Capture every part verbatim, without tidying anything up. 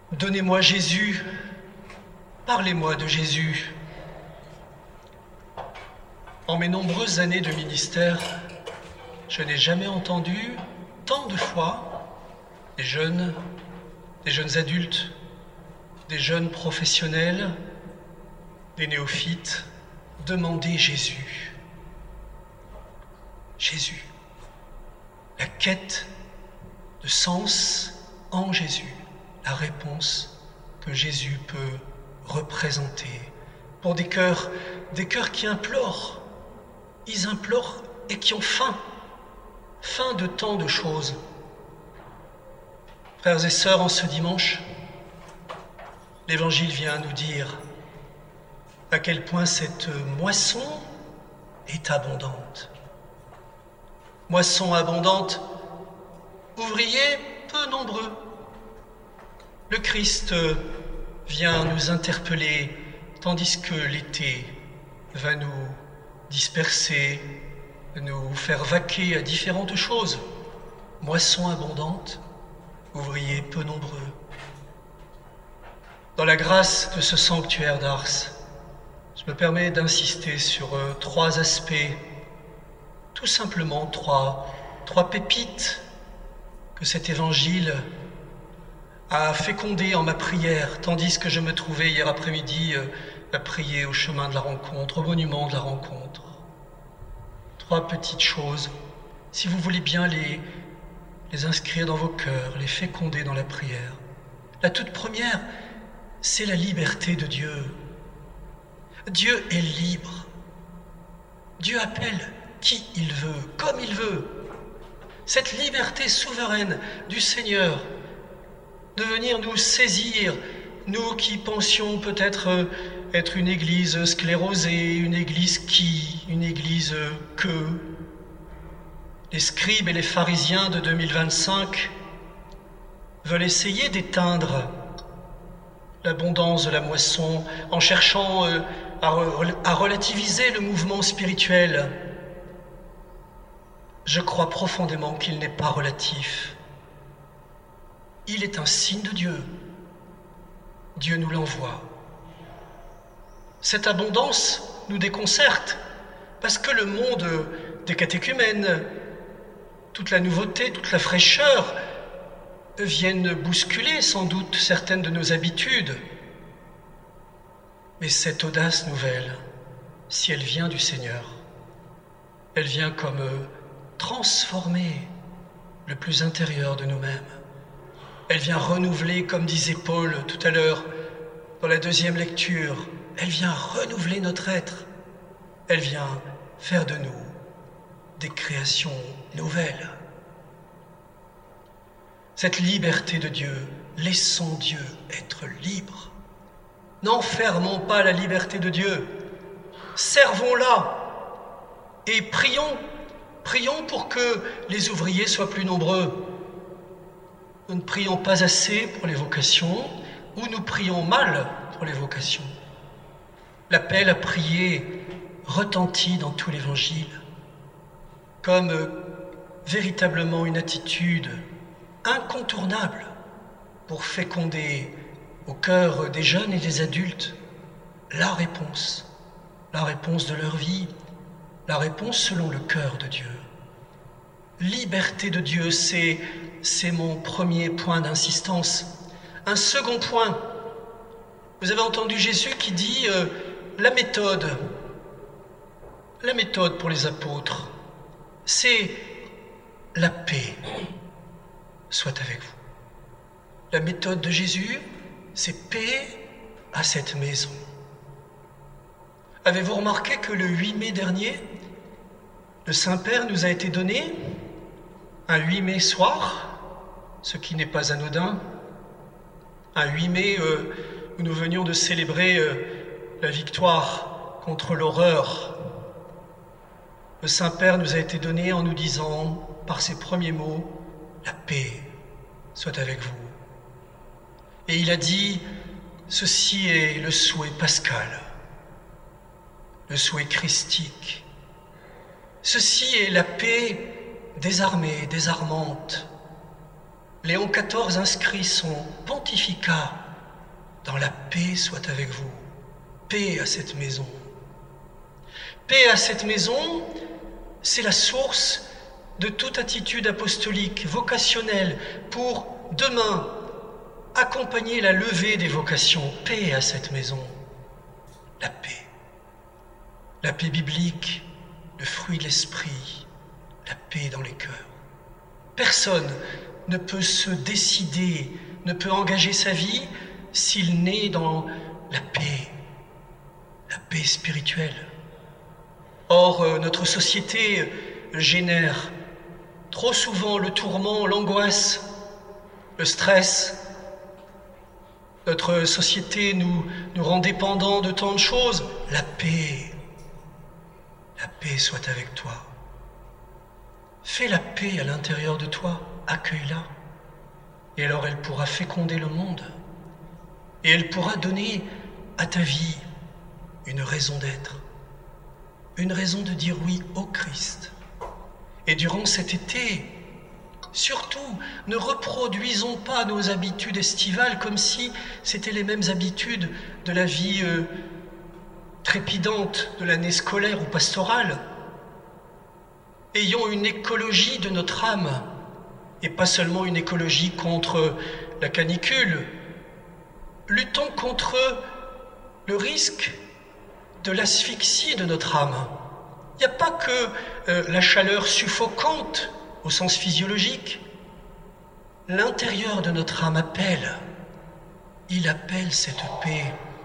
Donnez-moi Jésus, parlez-moi de Jésus. En mes nombreuses années de ministère, je n'ai jamais entendu tant de fois des jeunes, des jeunes adultes, des jeunes professionnels, des néophytes demander Jésus. Jésus. La quête de sens en Jésus. La réponse que Jésus peut représenter. Pour des cœurs, des cœurs qui implorent. Ils implorent et qui ont faim. Faim de tant de choses. Frères et sœurs, en ce dimanche, l'Évangile vient nous dire à quel point cette moisson est abondante. Moisson abondante, ouvriers peu nombreux. Le Christ vient nous interpeller, tandis que l'été va nous disperser, nous faire vaquer à différentes choses. Moisson abondante, ouvriers peu nombreux. Dans la grâce de ce sanctuaire d'Ars, je me permets d'insister sur euh, trois aspects, tout simplement trois, trois pépites que cet évangile a fécondé en ma prière, tandis que je me trouvais hier après-midi euh, à prier au chemin de la rencontre, au monument de la rencontre. Trois petites choses, si vous voulez bien les, les inscrire dans vos cœurs, les féconder dans la prière. La toute première, c'est la liberté de Dieu. Dieu est libre. Dieu appelle qui il veut, comme il veut. Cette liberté souveraine du Seigneur de venir nous saisir, nous qui pensions peut-être être une église sclérosée, une église qui, une église que. Les scribes et les pharisiens de deux mille vingt-cinq veulent essayer d'éteindre l'abondance de la moisson en cherchant à, à relativiser le mouvement spirituel. Je crois profondément qu'il n'est pas relatif. Il est un signe de Dieu. Dieu nous l'envoie. Cette abondance nous déconcerte parce que le monde des catéchumènes, toute la nouveauté, toute la fraîcheur viennent bousculer sans doute certaines de nos habitudes. Mais cette audace nouvelle, si elle vient du Seigneur, elle vient comme transformer le plus intérieur de nous-mêmes. Elle vient renouveler, comme disait Paul tout à l'heure dans la deuxième lecture, elle vient renouveler notre être. Elle vient faire de nous des créations nouvelles. Cette liberté de Dieu, laissons Dieu être libre. N'enfermons pas la liberté de Dieu. Servons-la et prions, prions pour que les ouvriers soient plus nombreux. Nous ne prions pas assez pour les vocations ou nous prions mal pour les vocations. L'appel à prier retentit dans tout l'Évangile comme véritablement une attitude incontournable pour féconder au cœur des jeunes et des adultes la réponse, la réponse de leur vie, la réponse selon le cœur de Dieu. Liberté de Dieu, c'est, c'est mon premier point d'insistance. Un second point, vous avez entendu Jésus qui dit euh, la méthode, la méthode pour les apôtres, c'est la paix soit avec vous. La méthode de Jésus, c'est paix à cette maison. Avez-vous remarqué que le huit mai dernier, le Saint-Père nous a été donné un huit mai soir, ce qui n'est pas anodin, un huit mai euh, où nous venions de célébrer euh, la victoire contre l'horreur. Le Saint-Père nous a été donné en nous disant, par ses premiers mots, la paix soit avec vous. Et il a dit, ceci est le souhait pascal, le souhait christique. Ceci est la paix désarmée, désarmante, Léon quatorze inscrit son pontificat dans la paix soit avec vous. Paix à cette maison. Paix à cette maison, c'est la source de toute attitude apostolique, vocationnelle, pour demain accompagner la levée des vocations. Paix à cette maison. La paix. La paix biblique, le fruit de l'esprit, la paix dans les cœurs. Personne ne peut se décider, ne peut engager sa vie s'il naît dans la paix, la paix spirituelle. Or, notre société génère trop souvent le tourment, l'angoisse, le stress. Notre société nous, nous rend dépendants de tant de choses. La paix, la paix soit avec toi. Fais la paix à l'intérieur de toi, accueille-la. Et alors elle pourra féconder le monde. Et elle pourra donner à ta vie une raison d'être. Une raison de dire oui au Christ. Et durant cet été, surtout, ne reproduisons pas nos habitudes estivales comme si c'était les mêmes habitudes de la vie euh, trépidante de l'année scolaire ou pastorale. Ayons une écologie de notre âme, et pas seulement une écologie contre la canicule. Luttons contre le risque de l'asphyxie de notre âme. Il n'y a pas que euh, la chaleur suffocante au sens physiologique. L'intérieur de notre âme appelle. Il appelle cette paix.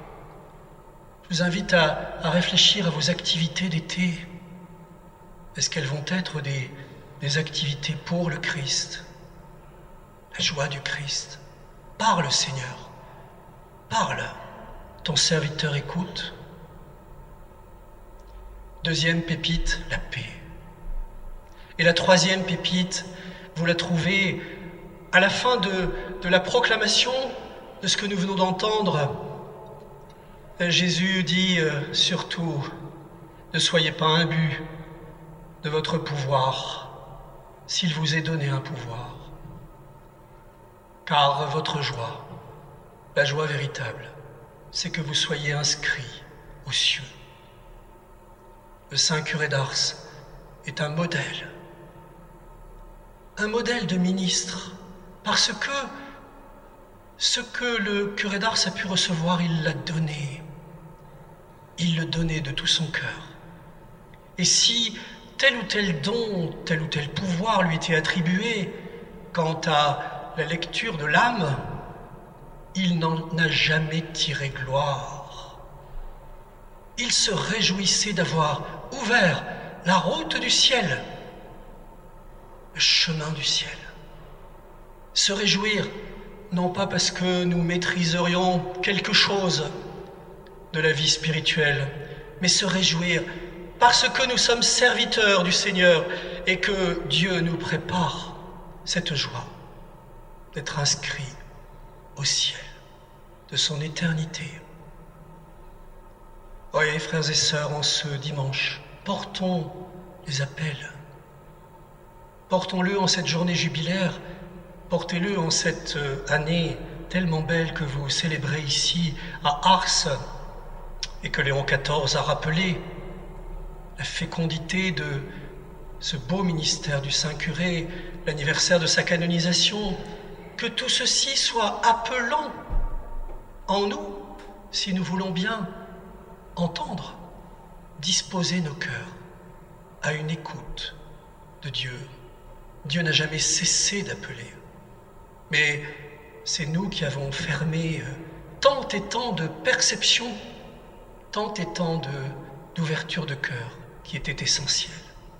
Je vous invite à, à réfléchir à vos activités d'été. Est-ce qu'elles vont être des, des activités pour le Christ? La joie du Christ. Parle, Seigneur. Parle. Ton serviteur écoute. Deuxième pépite, la paix. Et la troisième pépite, vous la trouvez à la fin de, de la proclamation de ce que nous venons d'entendre. Jésus dit euh, surtout, ne soyez pas imbus de votre pouvoir, s'il vous est donné un pouvoir. Car votre joie, la joie véritable, c'est que vous soyez inscrits aux cieux. Le saint curé d'Ars est un modèle, un modèle de ministre, parce que ce que le curé d'Ars a pu recevoir, il l'a donné. Il le donnait de tout son cœur. Et si tel ou tel don, tel ou tel pouvoir lui était attribué quant à la lecture de l'âme, il n'en a jamais tiré gloire. Il se réjouissait d'avoir ouvert la route du ciel, le chemin du ciel. Se réjouir, non pas parce que nous maîtriserions quelque chose de la vie spirituelle, mais se réjouir parce que nous sommes serviteurs du Seigneur et que Dieu nous prépare cette joie d'être inscrits au ciel de son éternité. Oui, frères et sœurs, en ce dimanche, portons les appels. Portons-le en cette journée jubilaire, portez-le en cette année tellement belle que vous célébrez ici à Ars et que Léon quatorze a rappelé la fécondité de ce beau ministère du Saint-Curé, l'anniversaire de sa canonisation, que tout ceci soit appelant en nous, si nous voulons bien entendre, disposer nos cœurs à une écoute de Dieu. Dieu n'a jamais cessé d'appeler, mais c'est nous qui avons fermé tant et tant de perceptions, tant et tant de, d'ouverture de cœur qui étaient essentielles.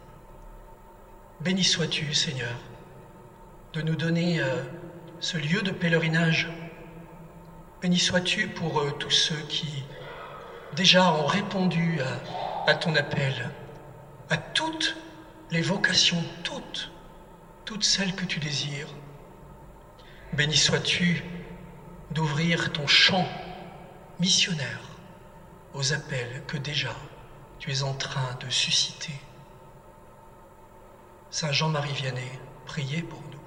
Béni sois-tu, Seigneur, de nous donner euh, ce lieu de pèlerinage. Béni sois-tu pour euh, tous ceux qui déjà ont répondu à, à ton appel, à toutes les vocations, toutes, toutes celles que tu désires. Béni sois-tu d'ouvrir ton champ missionnaire aux appels que déjà tu es en train de susciter. Saint Jean-Marie Vianney, priez pour nous.